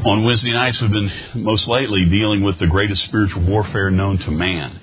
On Wednesday nights, we've been most lately dealing with the greatest spiritual warfare known to man.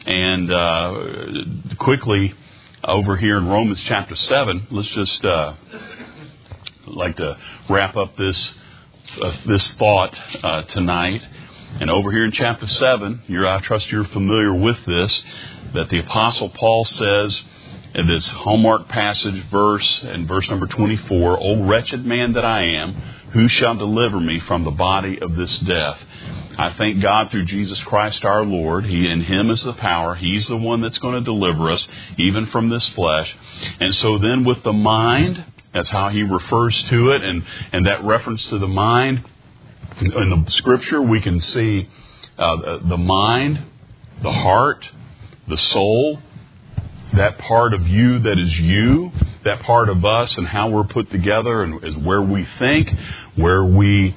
And quickly, over here in Romans chapter 7, let's just like to wrap up this thought tonight. And over here in chapter 7, I trust you're familiar with this, that the Apostle Paul says in this hallmark passage verse, in verse number 24, "O wretched man that I am, who shall deliver me from the body of this death?" I thank God through Jesus Christ our Lord. In Him is the power. He's the one that's going to deliver us, even from this flesh. And so then with the mind, that's how he refers to it, and that reference to the mind, in the Scripture we can see the mind, the heart, the soul, that part of you that is you, that part of us and how we're put together, and is where we think, where we,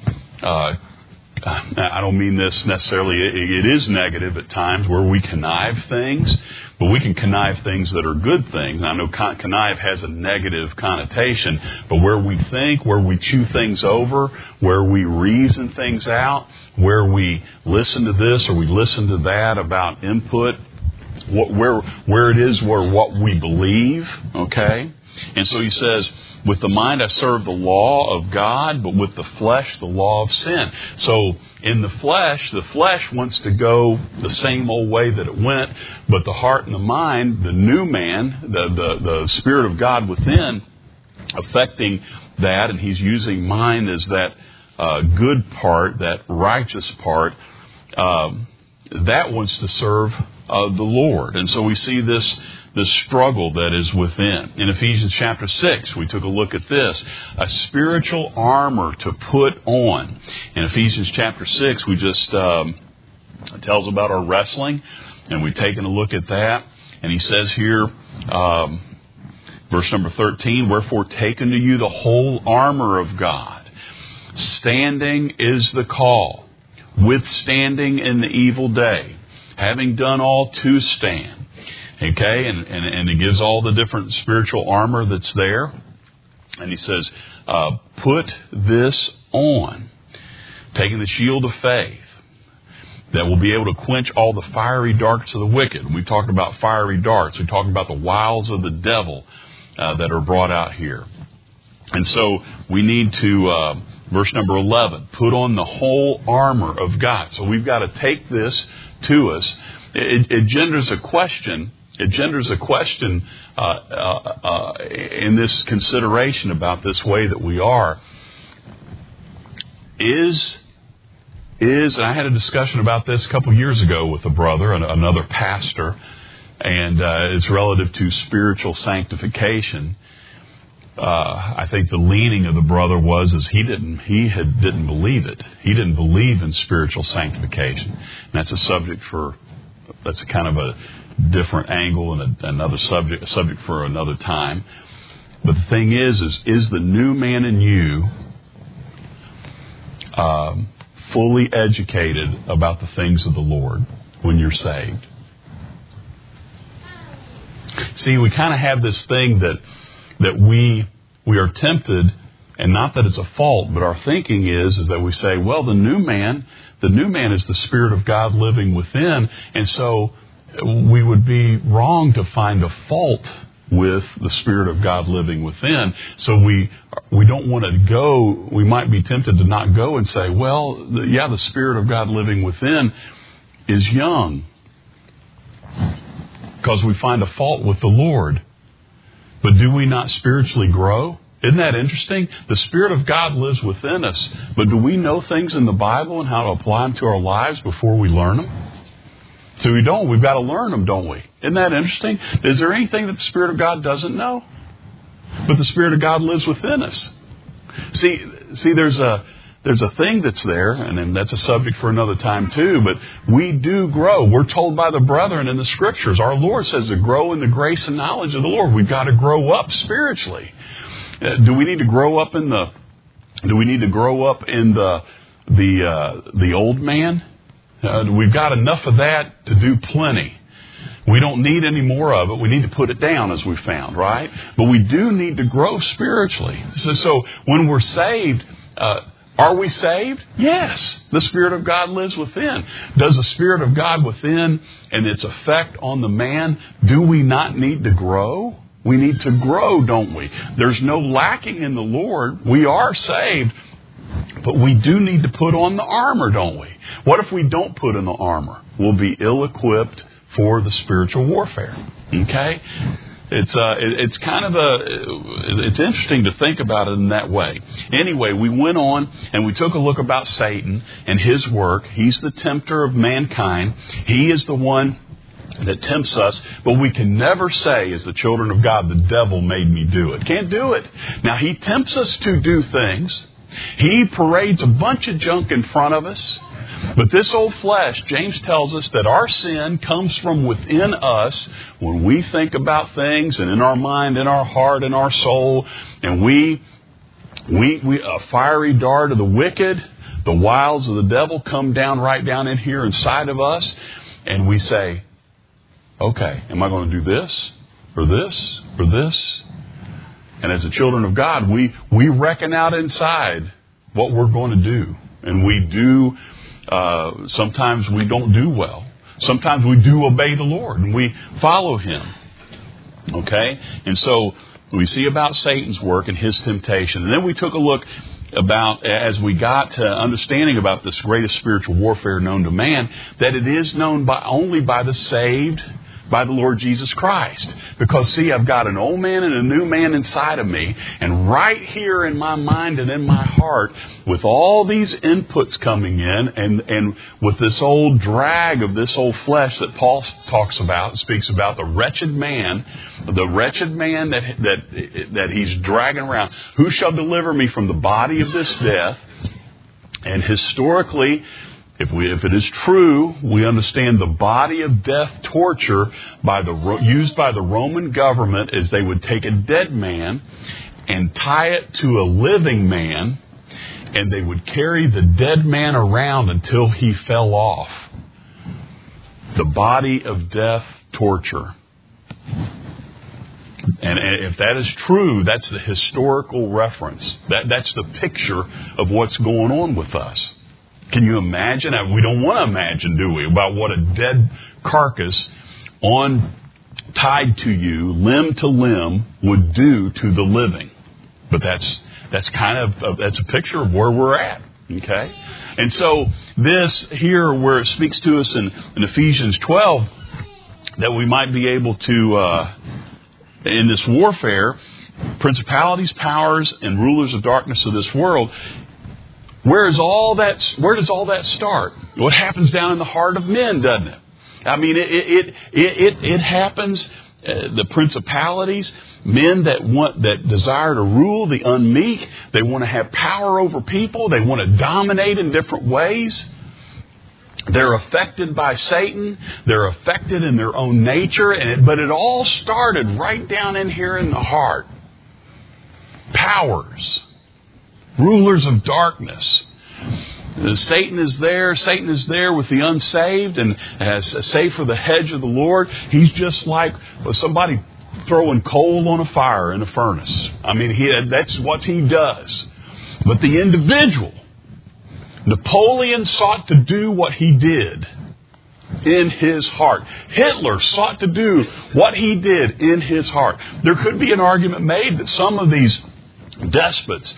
I don't mean this necessarily, it is negative at times, where we connive things, but we can connive things that are good things. I know connive has a negative connotation, but where we think, where we chew things over, where we reason things out, where we listen to this or we listen to that about input, where it is, where what we believe, okay? And so he says, with the mind I serve the law of God, but with the flesh, the law of sin. So in the flesh wants to go the same old way that it went, but the heart and the mind, the new man, the Spirit of God within, affecting that, and he's using mind as that good part, that righteous part, that wants to serve the Lord. And so we see this struggle that is within. In Ephesians chapter 6, we took a look at this. A spiritual armor to put on. In Ephesians chapter 6, we just it tells about our wrestling, and we've taken a look at that. And he says here, verse number 13, "Wherefore take unto you the whole armor of God. Standing is the call, withstanding in the evil day, having done all to stand." Okay, and he gives all the different spiritual armor that's there. And he says, put this on, taking the shield of faith, that will be able to quench all the fiery darts of the wicked. And we've talked about fiery darts. We've talked about the wiles of the devil that are brought out here. And so we need to, verse number 11, put on the whole armor of God. So we've got to take this to us. It genders a question. It genders a question in this consideration about this way that we are. Is and I had a discussion about this a couple years ago with a brother, another pastor, and it's relative to spiritual sanctification. I think the leaning of the brother was he didn't believe it. He didn't believe in spiritual sanctification. And that's a subject that's a kind of a different angle and a subject for another time. But the thing is the new man in you fully educated about the things of the Lord when you're saved? See, we kind of have this thing that we are tempted, and not that it's a fault, but our thinking is that we say, well, the new man is the Spirit of God living within, and so we would be wrong to find a fault with the Spirit of God living within. So we don't want to go, we might be tempted to not go and say, well, the Spirit of God living within is young, because we find a fault with the Lord. But do we not spiritually grow? Isn't that interesting? The Spirit of God lives within us, but do we know things in the Bible and how to apply them to our lives before we learn them? So we don't. We've got to learn them, don't we? Isn't that interesting? Is there anything that the Spirit of God doesn't know? But the Spirit of God lives within us. See, there's a thing that's there, and then that's a subject for another time too, but we do grow. We're told by the brethren in the Scriptures, our Lord says to grow in the grace and knowledge of the Lord. We've got to grow up spiritually. Do we need to grow up in the old man? We've got enough of that to do plenty. We don't need any more of it. We need to put it down, as we found, right? But we do need to grow spiritually. So when we're saved, Are we saved? Yes. The Spirit of God lives within. Does the Spirit of God within and its effect on the man, do we not need to grow? We need to grow, don't we? There's no lacking in the Lord. We are saved, but we do need to put on the armor, don't we? What if we don't put on the armor? We'll be ill-equipped for the spiritual warfare. Okay? It's kind of it's interesting to think about it in that way. Anyway, we went on and we took a look about Satan and his work. He's the tempter of mankind. He is the one that tempts us, but we can never say as the children of God, the devil made me do it. Can't do it. Now, he tempts us to do things. He parades a bunch of junk in front of us. But this old flesh, James tells us that our sin comes from within us when we think about things and in our mind, in our heart, in our soul. And we a fiery dart of the wicked, the wiles of the devil come down right down in here inside of us. And we say, okay, am I going to do this or this or this? And as the children of God, we reckon out inside what we're going to do. And we do. Sometimes we don't do well. Sometimes we do obey the Lord and we follow Him. Okay? And so we see about Satan's work and his temptation. And then we took a look about, as we got to understanding about this greatest spiritual warfare known to man, that it is known only by the saved, by the Lord Jesus Christ. Because, see, I've got an old man and a new man inside of me. And right here in my mind and in my heart, with all these inputs coming in, and with this old drag of this old flesh that Paul talks about, speaks about, the wretched man that he's dragging around. Who shall deliver me from the body of this death? And historically, if it is true, we understand the body of death torture used by the Roman government is they would take a dead man and tie it to a living man, and they would carry the dead man around until he fell off. The body of death torture. And if that is true, that's the historical reference. That's the picture of what's going on with us. Can you imagine? We don't want to imagine, do we, about what a dead carcass tied to you, limb to limb, would do to the living. But that's a picture of where we're at. Okay? And so this here, where it speaks to us in Ephesians 12, that we might be able to, in this warfare, principalities, powers, and rulers of darkness of this world. Where does all that start? What happens down in the heart of men, doesn't it? I mean, it happens. The principalities, men that desire to rule, the unmeek, they want to have power over people. They want to dominate in different ways. They're affected by Satan. They're affected in their own nature. But it all started right down in here in the heart. Powers. Rulers of darkness. Satan is there with the unsaved, and as save for the hedge of the Lord, he's just like somebody throwing coal on a fire in a furnace. I mean, that's what he does. But the individual, Napoleon sought to do what he did in his heart. Hitler sought to do what he did in his heart. There could be an argument made that some of these despots,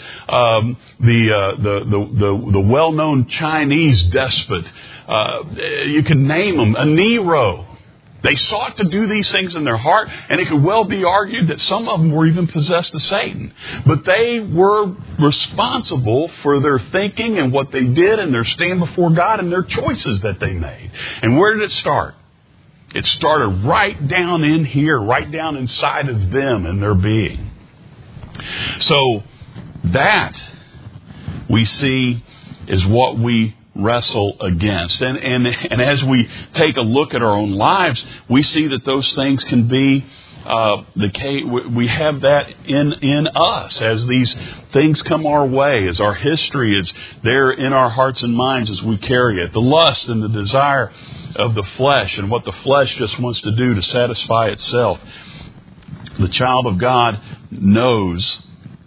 the well-known Chinese despot, you can name them, a Nero. They sought to do these things in their heart, and it could well be argued that some of them were even possessed of Satan. But they were responsible for their thinking and what they did and their stand before God and their choices that they made. And where did it start? It started right down in here, right down inside of them and their being. So that we see is what we wrestle against. And as we take a look at our own lives, we see that those things can be we have that in us as these things come our way, as our history is there in our hearts and minds as we carry it. The lust and the desire of the flesh and what the flesh just wants to do to satisfy itself. The child of God knows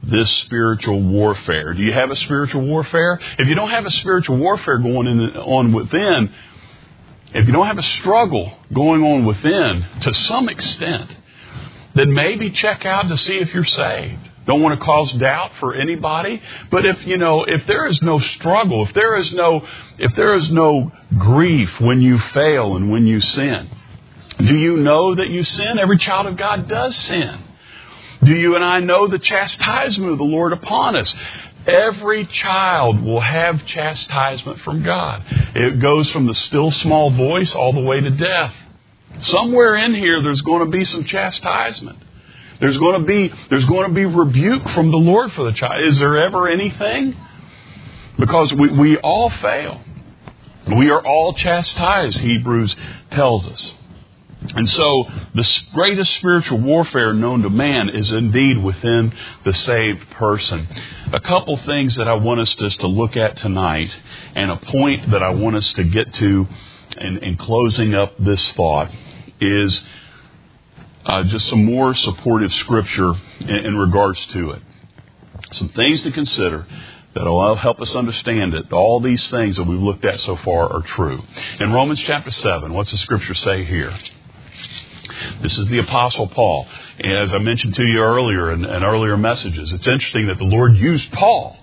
this spiritual warfare. Do you have a spiritual warfare? If you don't have a spiritual warfare on within, if you don't have a struggle going on within to some extent, then maybe check out to see if you're saved. Don't want to cause doubt for anybody, but if there is no struggle, if there is no grief when you fail and when you sin, do you know that you sin? Every child of God does sin. Do you and I know the chastisement of the Lord upon us? Every child will have chastisement from God. It goes from the still small voice all the way to death. Somewhere in here there's going to be some chastisement. There's going to be rebuke from the Lord for the child. Is there ever anything? Because we all fail. We are all chastised, Hebrews tells us. And so the greatest spiritual warfare known to man is indeed within the saved person. A couple things that I want us just to look at tonight, and a point that I want us to get to in closing up this thought is just some more supportive scripture in regards to it. Some things to consider that will help us understand that all these things that we've looked at so far are true. In Romans chapter 7, what's the scripture say here? This is the Apostle Paul. And as I mentioned to you earlier in earlier messages, it's interesting that the Lord used Paul.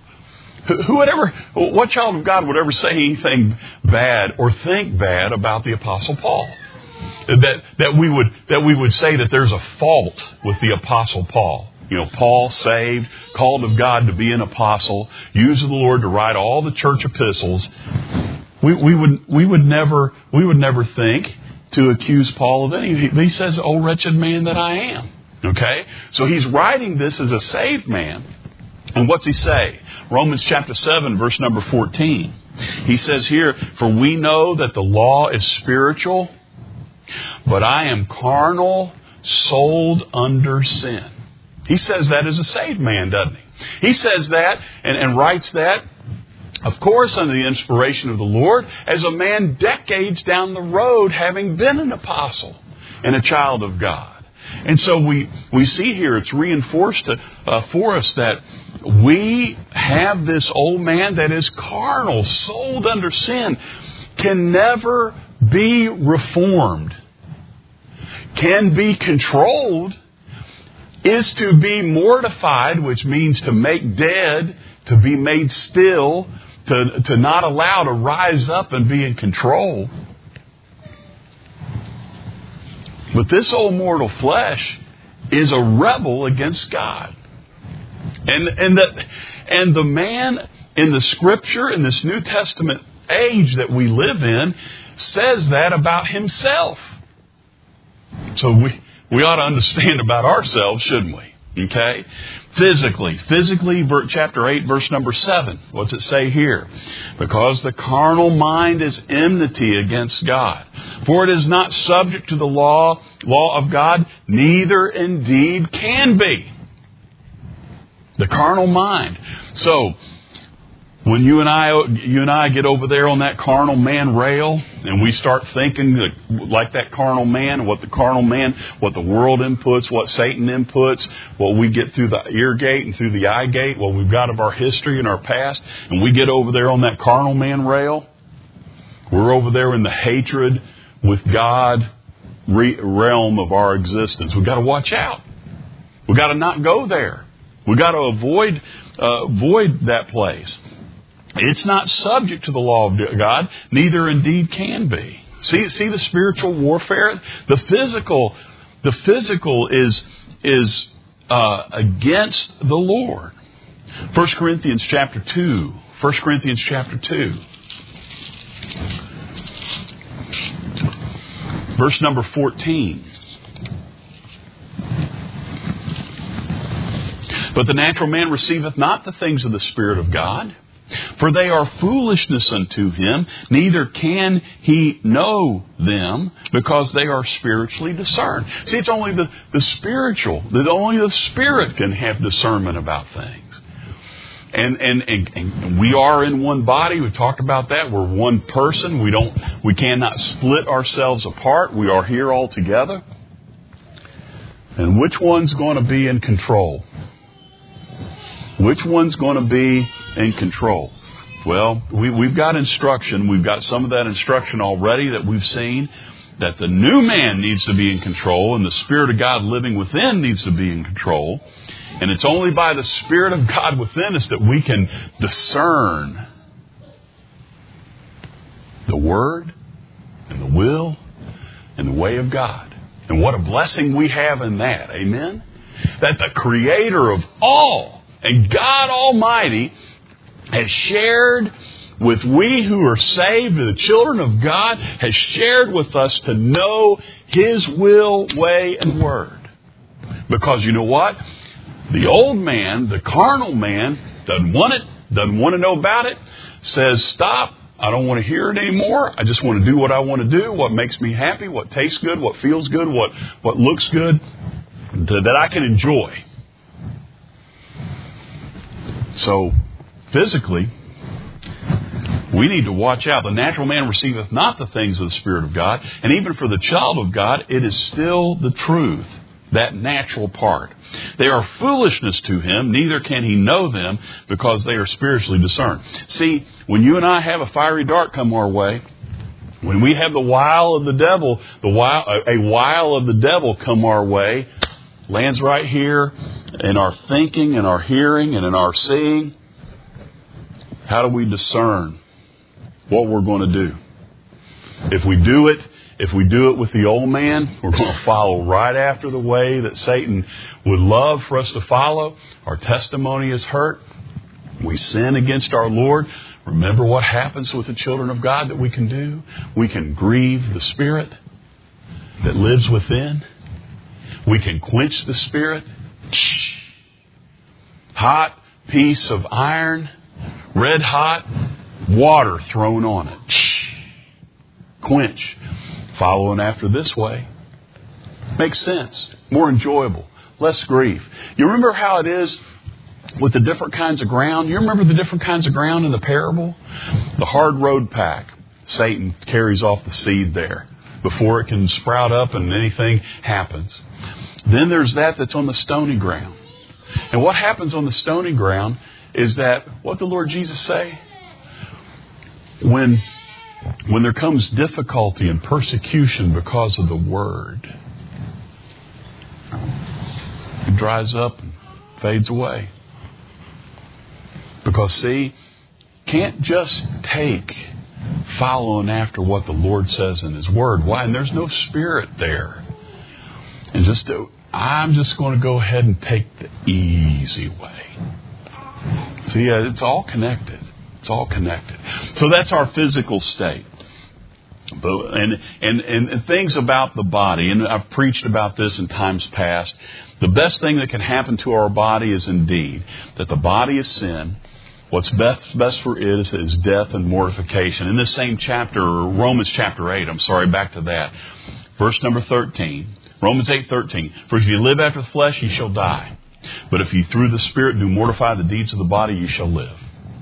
What child of God would ever say anything bad or think bad about the Apostle Paul? That we would say that there's a fault with the Apostle Paul. Paul saved, called of God to be an apostle, used of the Lord to write all the church epistles. We would never think to accuse Paul of anything. He says, "Oh, wretched man that I am." Okay? So he's writing this as a saved man. And what's he say? Romans chapter 7, verse number 14. He says here, "For we know that the law is spiritual, but I am carnal, sold under sin." He says that as a saved man, doesn't he? He says that and writes that, of course, under the inspiration of the Lord, as a man decades down the road having been an apostle and a child of God. And so we see here it's reinforced for us that we have this old man that is carnal, sold under sin, can never be reformed, can be controlled, is to be mortified, which means to make dead, to be made still, to not allow to rise up and be in control. But this old mortal flesh is a rebel against God. And the man in the Scripture, in this New Testament age that we live in, says that about himself. So we ought to understand about ourselves, shouldn't we? Okay? Physically, chapter 8, verse number 7. What's it say here? "Because the carnal mind is enmity against God. For it is not subject to the law of God, neither indeed can be." The carnal mind. So, when you and I get over there on that carnal man rail, and we start thinking like that carnal man, what the world inputs, what Satan inputs, what we get through the ear gate and through the eye gate, what we've got of our history and our past, and we get over there on that carnal man rail, we're over there in the hatred with God realm of our existence. We've got to watch out. We've got to not go there. We've got to avoid that place. It's not subject to the law of God, neither indeed can be. See the spiritual warfare? The physical is against the Lord. 1 Corinthians chapter 2. Verse number 14. "But the natural man receiveth not the things of the Spirit of God, for they are foolishness unto him, neither can he know them, because they are spiritually discerned." See, it's only the spiritual, that only the Spirit can have discernment about things. And we are in one body. We talked about that. We're one person. We cannot split ourselves apart. We are here all together. And which one's going to be in control? Which one's going to be in control? Well, we've got instruction. We've got some of that instruction already that we've seen, that the new man needs to be in control and the Spirit of God living within needs to be in control. And it's only by the Spirit of God within us that we can discern the Word and the will and the way of God. And what a blessing we have in that. Amen? That the Creator of all and God Almighty has shared with we who are saved, the children of God, has shared with us to know His will, way, and word. Because you know what? The old man, the carnal man, doesn't want it, doesn't want to know about it, says, stop, I don't want to hear it anymore. I just want to do what I want to do, what makes me happy, what tastes good, what feels good, what looks good, that I can enjoy. So, physically, we need to watch out. The natural man receiveth not the things of the Spirit of God. And even for the child of God, it is still the truth, that natural part. They are foolishness to him, neither can he know them, because they are spiritually discerned. See, when you and I have a fiery dart come our way, when we have the wile of the devil, a wile of the devil come our way, lands right here in our thinking, in our hearing, and in our seeing, how do we discern what we're going to do? If we do it with the old man, we're going to follow right after the way that Satan would love for us to follow. Our testimony is hurt. We sin against our Lord. Remember what happens with the children of God that we can do? We can grieve the Spirit that lives within. We can quench the Spirit. Hot piece of iron, red hot, water thrown on it. Quench. Following after this way. Makes sense. More enjoyable. Less grief. You remember how it is with the different kinds of ground? You remember the different kinds of ground in the parable? The hard road pack. Satan carries off the seed there before it can sprout up and anything happens. Then there's that's on the stony ground. And what happens on the stony ground is that, what did the Lord Jesus say? When there comes difficulty and persecution because of the Word, it dries up and fades away. Because, see, can't just take following after what the Lord says in His Word. Why? And there's no Spirit there. And I'm just going to go ahead and take the easy way. See, it's all connected. It's all connected. So that's our physical state. And things about the body, and I've preached about this in times past, the best thing that can happen to our body is indeed that the body is sin. What's best for it is death and mortification. In this same chapter, Romans chapter 8, back to that. Verse number 13, Romans 8:13. For if you live after the flesh, ye shall die. But if you through the Spirit do mortify the deeds of the body, ye shall live.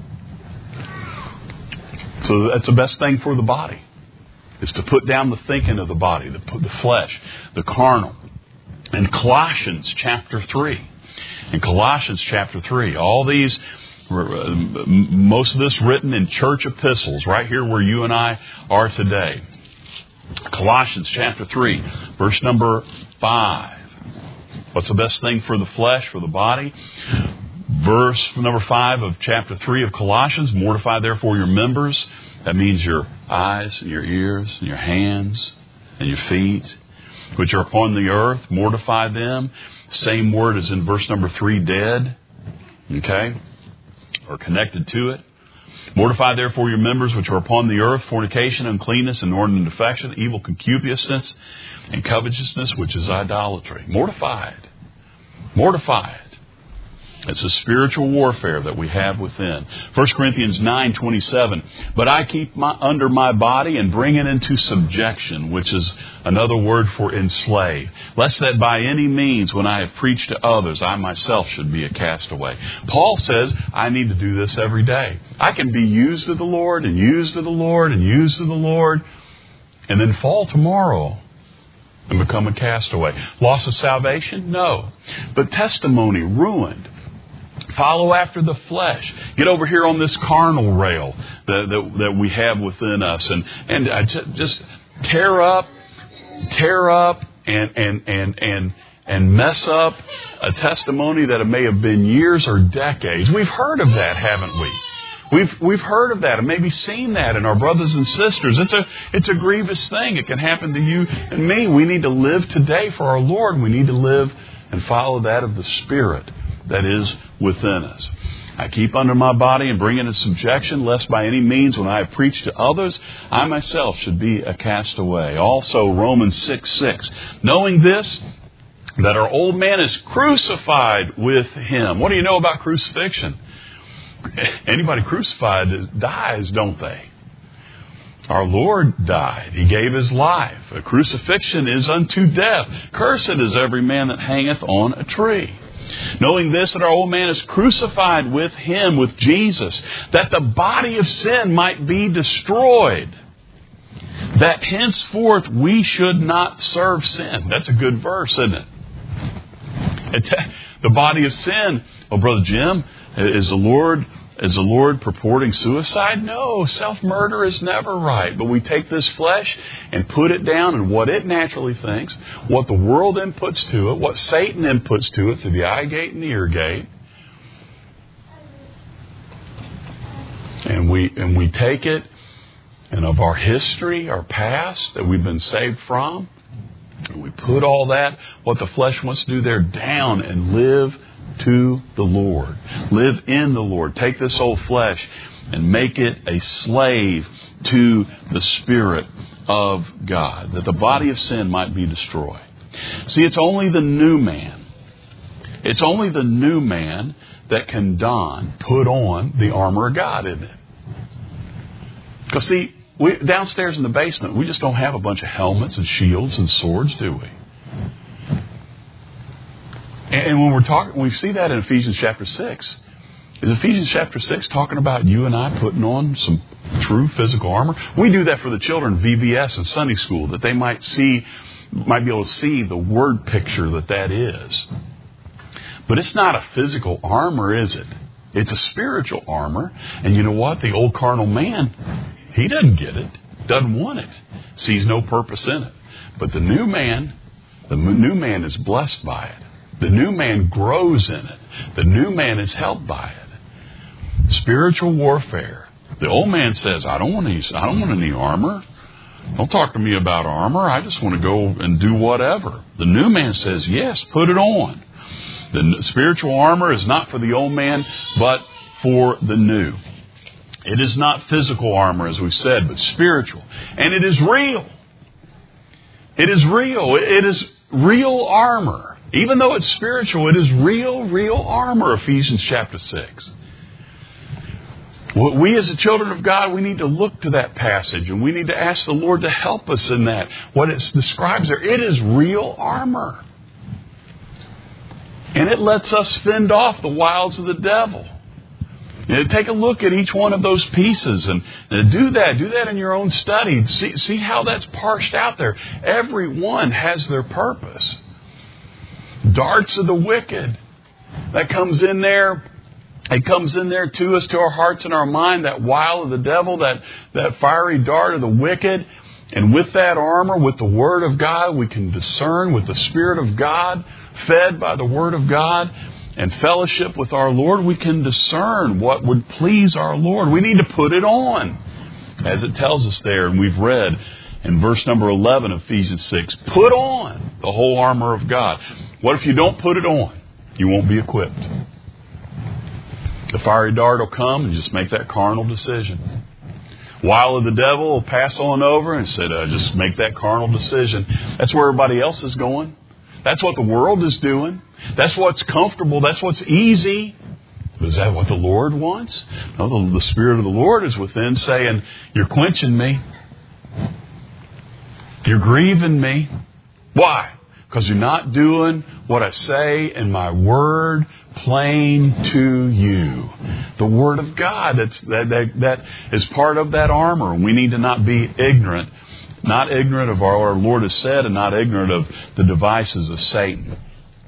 So that's the best thing for the body, is to put down the thinking of the body, the flesh, the carnal. In Colossians chapter 3. In Colossians chapter 3, all these, most of this written in church epistles, right here where you and I are today. Colossians chapter 3, verse number 5. What's the best thing for the flesh, for the body? Verse number 5 of chapter 3 of Colossians, mortify therefore your members. That means your eyes and your ears and your hands and your feet, which are upon the earth. Mortify them. Same word as in verse number 3, dead. Okay? Or connected to it. Mortify therefore your members which are upon the earth, fornication, uncleanness, inordinate affection, evil concupiscence, and covetousness, which is idolatry. Mortify it. Mortify it. It's a spiritual warfare that we have within. 1 Corinthians 9:27. But I keep under my body and bring it into subjection, which is another word for enslave, lest that by any means, when I have preached to others, I myself should be a castaway. Paul says, I need to do this every day. I can be used of the Lord and used of the Lord and used of the Lord, and then fall tomorrow and become a castaway. Loss of salvation? No. But testimony ruined. Follow after the flesh. Get over here on this carnal rail that we have within us, and just tear up and mess up a testimony that it may have been years or decades. We've heard of that, haven't we? We've heard of that and maybe seen that in our brothers and sisters. It's a grievous thing. It can happen to you and me. We need to live today for our Lord. We need to live and follow that of the Spirit that is within us. I keep under my body and bring it in subjection, lest by any means when I preach to others, I myself should be a castaway. Also, Romans 6:6. Knowing this, that our old man is crucified with Him. What do you know about crucifixion? Anybody crucified dies, don't they? Our Lord died. He gave His life. A crucifixion is unto death. Cursed is every man that hangeth on a tree. Knowing this, that our old man is crucified with Him, with Jesus, that the body of sin might be destroyed, that henceforth we should not serve sin. That's a good verse, isn't it? The body of sin. Well, Brother Jim, is the Lord purporting suicide? No, self-murder is never right. But we take this flesh and put it down and what it naturally thinks, what the world inputs to it, what Satan inputs to it through the eye gate and the ear gate. And we take it, and of our history, our past that we've been saved from, and we put all that, what the flesh wants to do there, down and live to the Lord. Live in the Lord. Take this old flesh and make it a slave to the Spirit of God, that the body of sin might be destroyed. See, it's only the new man. It's only the new man that can put on the armor of God, isn't it? Because see, downstairs in the basement, we just don't have a bunch of helmets and shields and swords, do we? And when we're talking, we see that in Ephesians chapter 6. Is Ephesians chapter 6 talking about you and I putting on some true physical armor? We do that for the children, VBS and Sunday school, that they might be able to see the word picture that is. But it's not a physical armor, is it? It's a spiritual armor. And you know what? The old carnal man, he doesn't get it, doesn't want it, sees no purpose in it. But the new man is blessed by it. The new man grows in it. The new man is helped by it. Spiritual warfare. The old man says, I don't want any armor. Don't talk to me about armor. I just want to go and do whatever. The new man says, yes, put it on. The spiritual armor is not for the old man, but for the new. It is not physical armor, as we've said, but spiritual. And it is real. It is real. It is real armor. Even though it's spiritual, it is real armor, Ephesians chapter 6. We as the children of God, we need to look to that passage and we need to ask the Lord to help us in that. What it describes there, it is real armor. And it lets us fend off the wiles of the devil. Take a look at each one of those pieces and do that in your own study. See how that's parsed out there. Every one has their purpose. Darts of the wicked. That comes in there. It comes in there to us, to our hearts and our mind, that wile of the devil, that fiery dart of the wicked. And with that armor, with the Word of God, we can discern with the Spirit of God, fed by the Word of God, and fellowship with our Lord, we can discern what would please our Lord. We need to put it on, as it tells us there, and we've read in verse number 11 of Ephesians 6, put on the whole armor of God. What if you don't put it on? You won't be equipped. The fiery dart will come and just make that carnal decision. While of the devil will pass on over and say, just make that carnal decision. That's where everybody else is going. That's what the world is doing. That's what's comfortable. That's what's easy. But is that what the Lord wants? No, the Spirit of the Lord is within saying, you're quenching me. You're grieving me. Why? Because you're not doing what I say in my word plain to you. The Word of God, that is part of that armor. We need to not be ignorant. Not ignorant of what our Lord has said and not ignorant of the devices of Satan.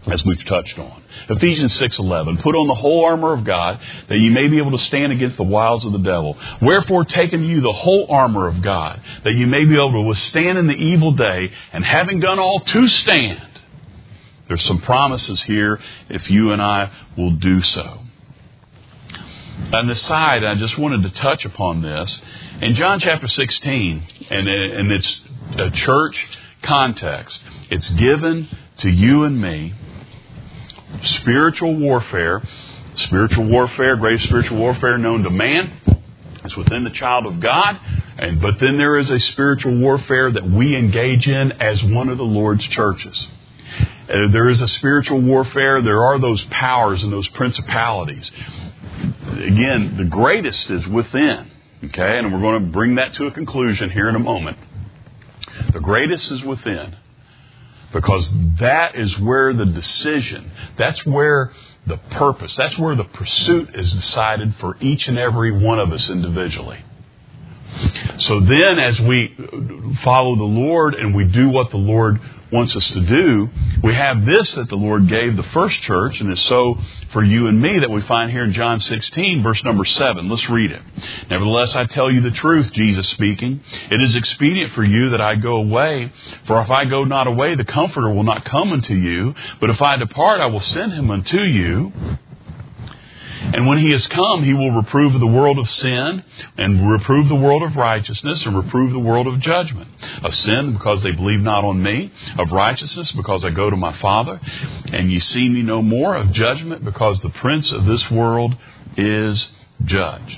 as we've touched on. Ephesians 6:11, put on the whole armor of God, that you may be able to stand against the wiles of the devil. Wherefore, take unto you the whole armor of God, that you may be able to withstand in the evil day, and having done all to stand. There's some promises here if you and I will do so. On the side, I just wanted to touch upon this. In John chapter 16, and it's a church context, it's given to you and me. Spiritual warfare, greatest spiritual warfare known to man, is within the child of God. But then there is a spiritual warfare that we engage in as one of the Lord's churches. There is a spiritual warfare. There are those powers and those principalities. Again, the greatest is within. Okay, and we're going to bring that to a conclusion here in a moment. The greatest is within. Because that is where the decision, that's where the purpose, that's where the pursuit is decided for each and every one of us individually. So then as we follow the Lord and we do what the Lord wants us to do, we have this that the Lord gave the first church, and is so for you and me, that we find here in John 16, verse number 7. Let's read it. Nevertheless, I tell you the truth, Jesus speaking. It is expedient for you that I go away. For if I go not away, the Comforter will not come unto you. But if I depart, I will send him unto you. And when he has come, he will reprove the world of sin, and reprove the world of righteousness, and reprove the world of judgment. Of sin, because they believe not on me. Of righteousness, because I go to my Father, and ye see me no more. Of judgment, because the prince of this world is judged.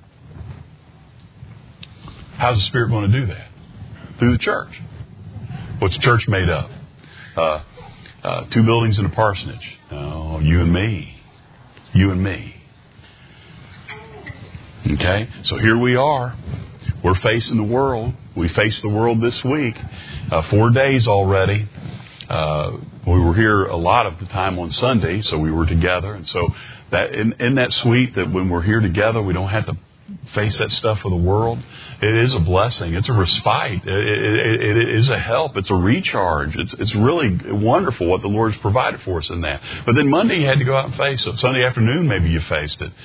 How's the Spirit going to do that? Through the church. What's the church made of? 2 buildings and a parsonage. Oh, you and me. You and me. Okay, so here we are. We're facing the world. We faced the world this week. 4 days already. We were here a lot of the time on Sunday, so we were together. And so that in that sweet that when we're here together, we don't have to face that stuff of the world. It is a blessing. It's a respite. It is a help. It's a recharge. It's really wonderful what the Lord's provided for us in that. But then Monday you had to go out and face it. Sunday afternoon maybe you faced it.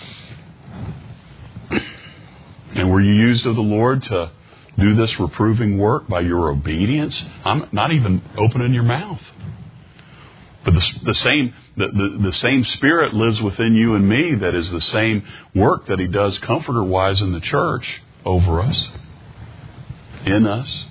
And were you used of the Lord to do this reproving work by your obedience? I'm not even opening your mouth. But the same Spirit lives within you and me, that is the same work that He does comforter-wise in the church over us, in us.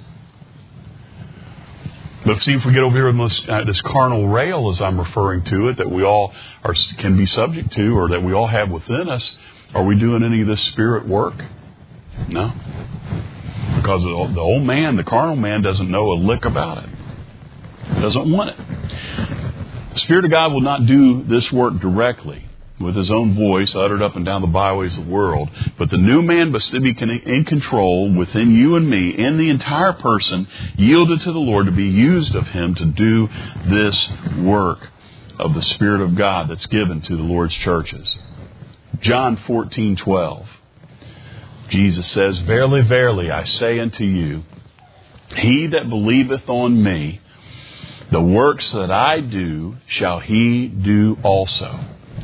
But see, if we get over here on this carnal rail, as I'm referring to it, that we all can be subject to, or that we all have within us, are we doing any of this Spirit work? No. Because the old man, the carnal man, doesn't know a lick about it. Doesn't want it. The Spirit of God will not do this work directly with His own voice uttered up and down the byways of the world. But the new man must be in control within you and me, in the entire person, yielded to the Lord to be used of Him to do this work of the Spirit of God that's given to the Lord's churches. John 14:12. Jesus says, Verily, verily, I say unto you, he that believeth on me, the works that I do shall he do also.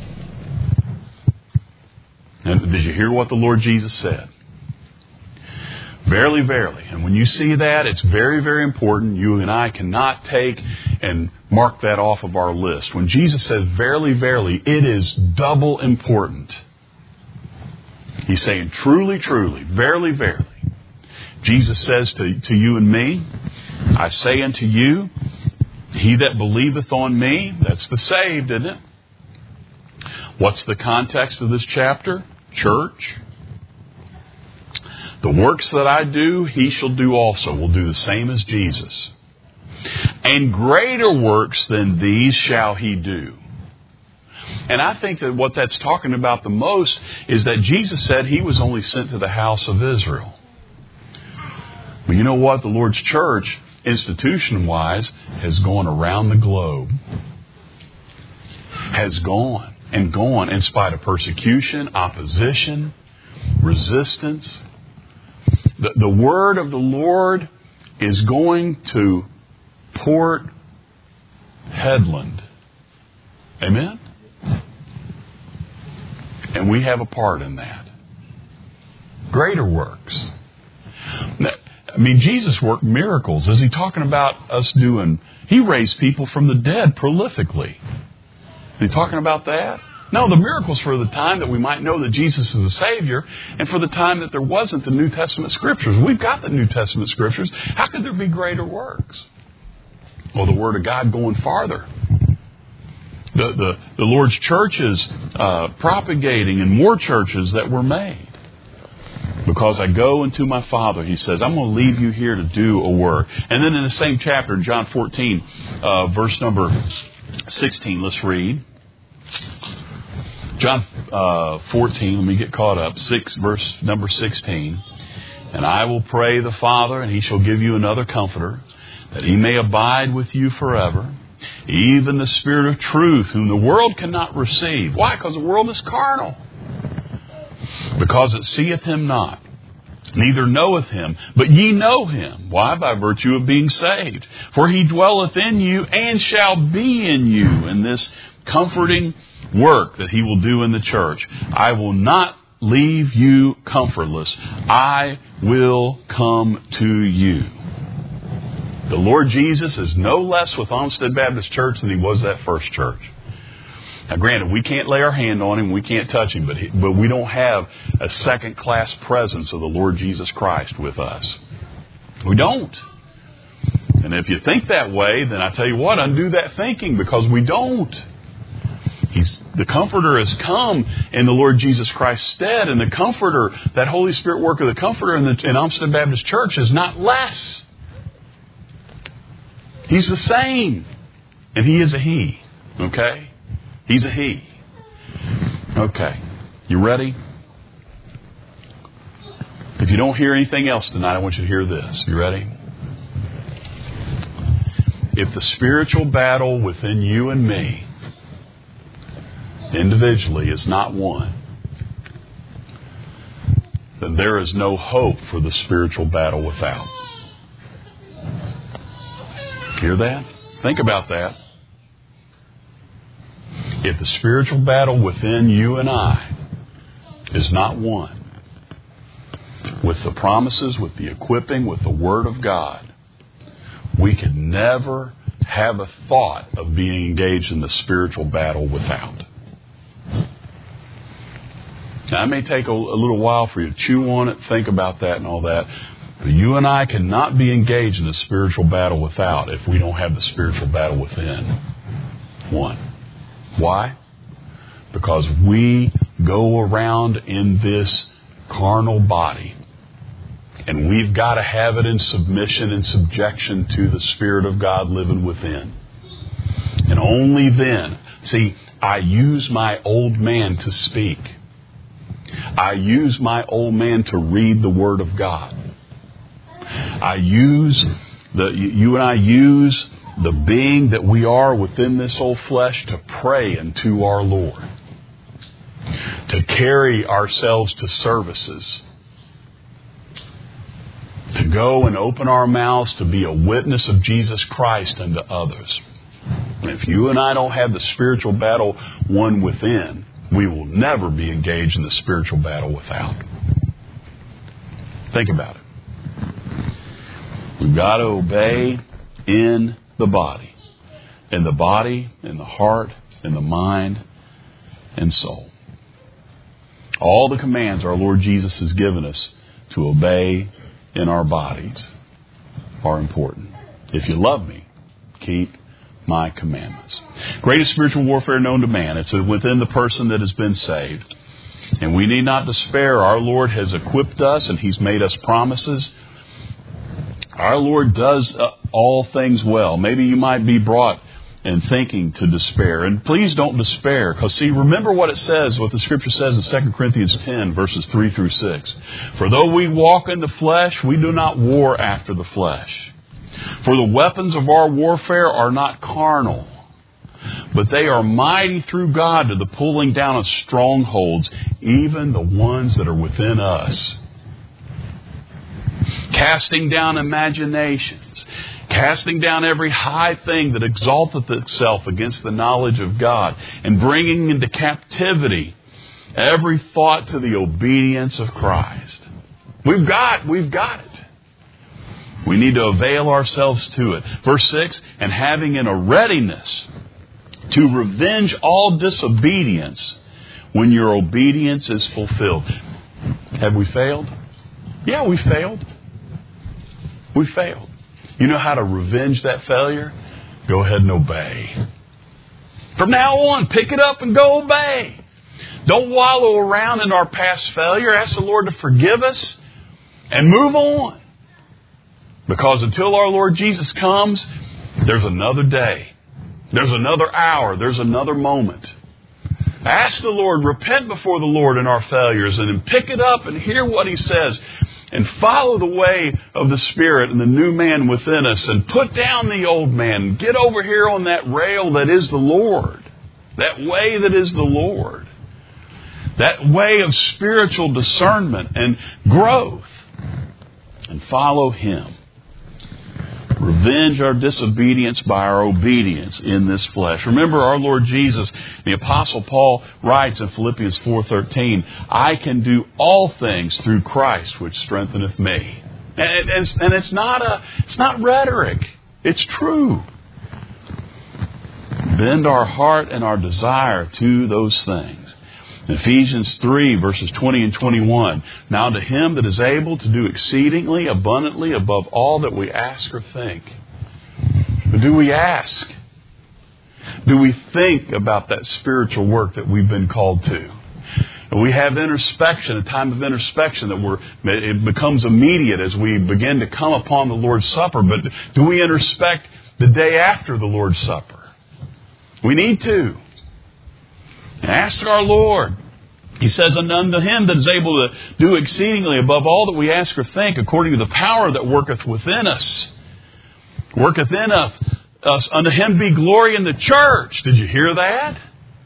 And did you hear what the Lord Jesus said? Verily, verily. And when you see that, it's very, very important. You and I cannot take and mark that off of our list. When Jesus says, verily, verily, it is double important. He's saying, truly, truly, verily, verily. Jesus says to you and me, I say unto you, he that believeth on me, that's the saved, isn't it? What's the context of this chapter? Church. The works that I do, he shall do also. We'll do the same as Jesus. And greater works than these shall he do. And I think that what that's talking about the most is that Jesus said he was only sent to the house of Israel. But you know what? The Lord's church, institution-wise, has gone around the globe. Has gone and gone in spite of persecution, opposition, resistance. The word of the Lord is going to Port Hedland Amen? And we have a part in that. Greater works. I mean, Jesus worked miracles. Is he talking about us doing... He raised people from the dead prolifically. Is he talking about that? No, the miracles for the time that we might know that Jesus is the Savior, and for the time that there wasn't the New Testament Scriptures. We've got the New Testament Scriptures. How could there be greater works? Well, the Word of God going farther. The Lord's church is propagating and more churches that were made. Because I go into my Father, he says, I'm going to leave you here to do a work. And then in the same chapter, in John 14, verse number 16, let's read. John 14, let me get caught up, verse number 16. And I will pray the Father, and he shall give you another comforter, that he may abide with you forever. Even the Spirit of truth, whom the world cannot receive. Why? Because the world is carnal. Because it seeth him not, neither knoweth him. But ye know him. Why? By virtue of being saved. For he dwelleth in you, and shall be in you, in this comforting work that he will do in the church. I will not leave you comfortless. I will come to you. The Lord Jesus is no less with Olmsted Baptist Church than he was that first church. Now, granted, we can't lay our hand on him, we can't touch him, but we don't have a second-class presence of the Lord Jesus Christ with us. We don't. And if you think that way, then I tell you what, undo that thinking, because we don't. The Comforter has come in the Lord Jesus Christ's stead, and the Comforter, that Holy Spirit work of the Comforter in Olmsted Baptist Church is not less. He's the same. And he is a he. Okay? He's a he. Okay. You ready? If you don't hear anything else tonight, I want you to hear this. You ready? If the spiritual battle within you and me, individually, is not won, then there is no hope for the spiritual battle without. Hear that? Think about that. If the spiritual battle within you and I is not won, with the promises, with the equipping, with the Word of God, we could never have a thought of being engaged in the spiritual battle without. Now, it may take a little while for you to chew on it, think about that and all that. But you and I cannot be engaged in the spiritual battle without if we don't have the spiritual battle within. One. Why? Because we go around in this carnal body, and we've got to have it in submission and subjection to the Spirit of God living within. And only then, see, I use my old man to speak. I use my old man to read the Word of God. You and I use the being that we are within this old flesh to pray unto our Lord. To carry ourselves to services. To go and open our mouths to be a witness of Jesus Christ unto others. And if you and I don't have the spiritual battle won within, we will never be engaged in the spiritual battle without. Think about it. We've got to obey in the body. In the body, in the heart, in the mind, and soul. All the commands our Lord Jesus has given us to obey in our bodies are important. If you love me, keep my commandments. Greatest spiritual warfare known to man. It's within the person that has been saved. And we need not despair. Our Lord has equipped us and He's made us promises. Our Lord does all things well. Maybe you might be brought in thinking to despair. And please don't despair. Because see, remember what it says, what the Scripture says in 2 Corinthians 10, verses 3 through 6. For though we walk in the flesh, we do not war after the flesh. For the weapons of our warfare are not carnal, but they are mighty through God to the pulling down of strongholds, even the ones that are within us. Casting down imaginations casting down every high thing that exalteth itself against the knowledge of God, and bringing into captivity every thought to the obedience of Christ. We've got it. We need to avail ourselves to it. Verse 6, and having in a readiness to revenge all disobedience when your obedience is fulfilled. Have we failed? Yeah, we failed. We failed. You know how to revenge that failure? Go ahead and obey. From now on, pick it up and go obey. Don't wallow around in our past failure. Ask the Lord to forgive us and move on. Because until our Lord Jesus comes, there's another day. There's another hour. There's another moment. Ask the Lord, repent before the Lord in our failures, and then pick it up and hear what He says. And follow the way of the Spirit and the new man within us, and put down the old man. Get over here on that rail that is the Lord. That way that is the Lord. That way of spiritual discernment and growth. And follow Him. Revenge our disobedience by our obedience in this flesh. Remember our Lord Jesus, the Apostle Paul writes in Philippians 4:13, I can do all things through Christ which strengtheneth me. And it's not rhetoric. It's true. Bend our heart and our desire to those things. Ephesians 3, verses 20 and 21. Now to Him that is able to do exceedingly abundantly above all that we ask or think. But do we ask? Do we think about that spiritual work that we've been called to? We have introspection, a time of introspection it becomes immediate as we begin to come upon the Lord's Supper. But do we introspect the day after the Lord's Supper? We need to. Ask our Lord. He says, and unto Him that is able to do exceedingly above all that we ask or think, according to the power that worketh within us. Worketh in us. Unto Him be glory in the church. Did you hear that?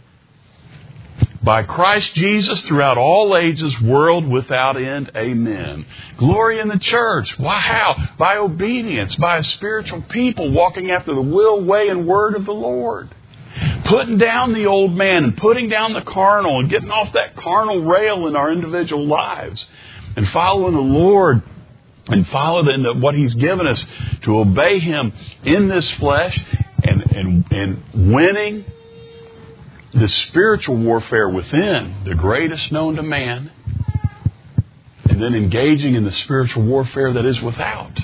By Christ Jesus throughout all ages, world without end. Amen. Glory in the church. Why? How? By obedience. By a spiritual people walking after the will, way, and word of the Lord. Putting down the old man and putting down the carnal and getting off that carnal rail in our individual lives and following the Lord and following what He's given us to obey Him in this flesh and winning the spiritual warfare within, the greatest known to man, and then engaging in the spiritual warfare that is without.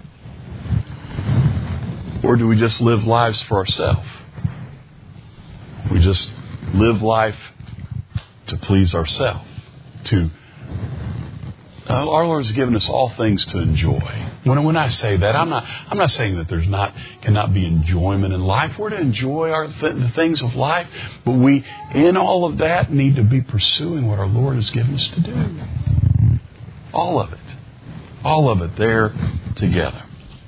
Or do we just live lives for ourselves? We just live life to please ourselves. Our Lord has given us all things to enjoy. When I say that, I'm not saying that there's cannot be enjoyment in life. We're to enjoy the things of life, but we, in all of that, need to be pursuing what our Lord has given us to do. All of it there together.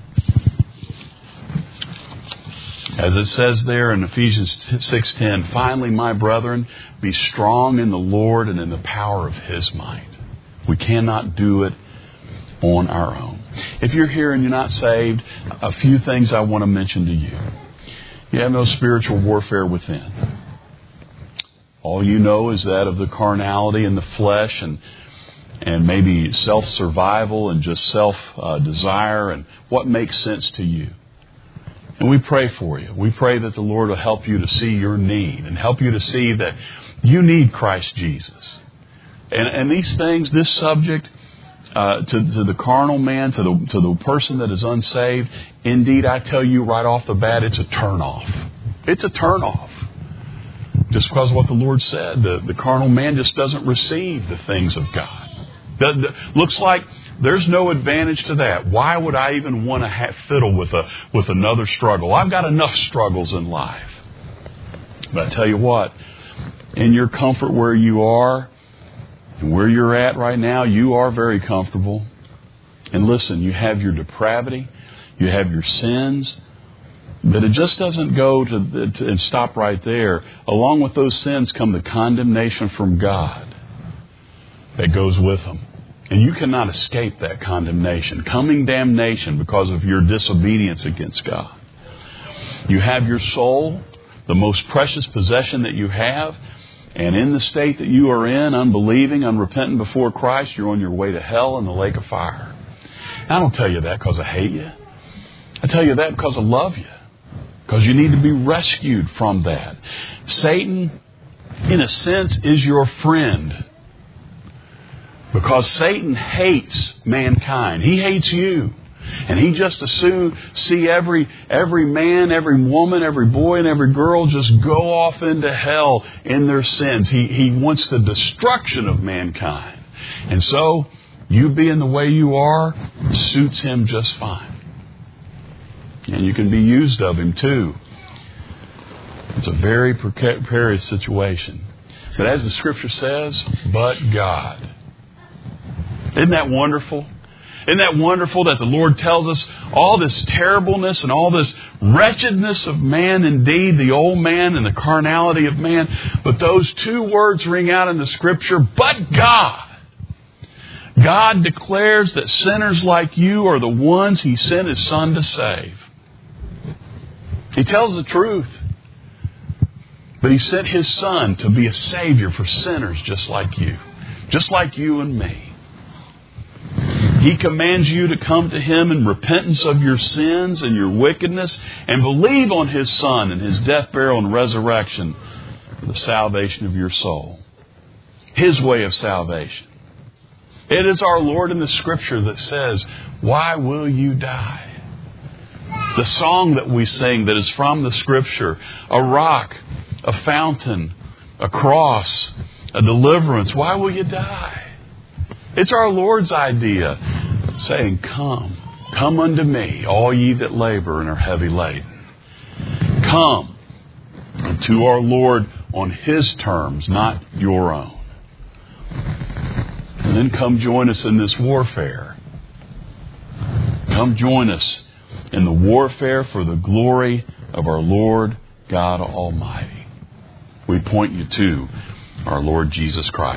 As it says there in Ephesians 6:10, finally, my brethren, be strong in the Lord and in the power of His might. We cannot do it on our own. If you're here and you're not saved, a few things I want to mention to you. You have no spiritual warfare within. All you know is that of the carnality and the flesh and maybe self-survival and just self-desire and what makes sense to you. And we pray for you. We pray that the Lord will help you to see your need and help you to see that you need Christ Jesus. And these things, this subject, to the carnal man, to the person that is unsaved, indeed, I tell you right off the bat, it's a turnoff. It's a turnoff. Just because of what the Lord said, the carnal man just doesn't receive the things of God. Looks like there's no advantage to that. Why would I even want to fiddle with another struggle? I've got enough struggles in life. But I tell you what, in your comfort where you are, and where you're at right now, you are very comfortable. And listen, you have your depravity, you have your sins, but it just doesn't go and stop right there. Along with those sins come the condemnation from God that goes with them. And you cannot escape that condemnation, coming damnation because of your disobedience against God. You have your soul, the most precious possession that you have, and in the state that you are in, unbelieving, unrepentant before Christ, you're on your way to hell and the lake of fire. And I don't tell you that because I hate you. I tell you that because I love you. Because you need to be rescued from that. Satan, in a sense, is your friend. Because Satan hates mankind. He hates you. And he just as soon see every man, every woman, every boy, and every girl just go off into hell in their sins. He wants the destruction of mankind. And so, you being the way you are suits him just fine. And you can be used of him too. It's a very precarious situation. But as the Scripture says, but God. Isn't that wonderful? Isn't that wonderful that the Lord tells us all this terribleness and all this wretchedness of man, indeed, the old man and the carnality of man. But those two words ring out in the Scripture, but God. God declares that sinners like you are the ones He sent His Son to save. He tells the truth. But He sent His Son to be a Savior for sinners just like you. Just like you and me. He commands you to come to Him in repentance of your sins and your wickedness and believe on His Son and His death, burial, and resurrection for the salvation of your soul. His way of salvation. It is our Lord in the Scripture that says, why will you die? The song that we sing that is from the Scripture, a rock, a fountain, a cross, a deliverance. Why will you die? It's our Lord's idea, saying, come unto me, all ye that labor and are heavy laden. Come to our Lord on His terms, not your own. And then come join us in this warfare. Come join us in the warfare for the glory of our Lord God Almighty. We point you to our Lord Jesus Christ.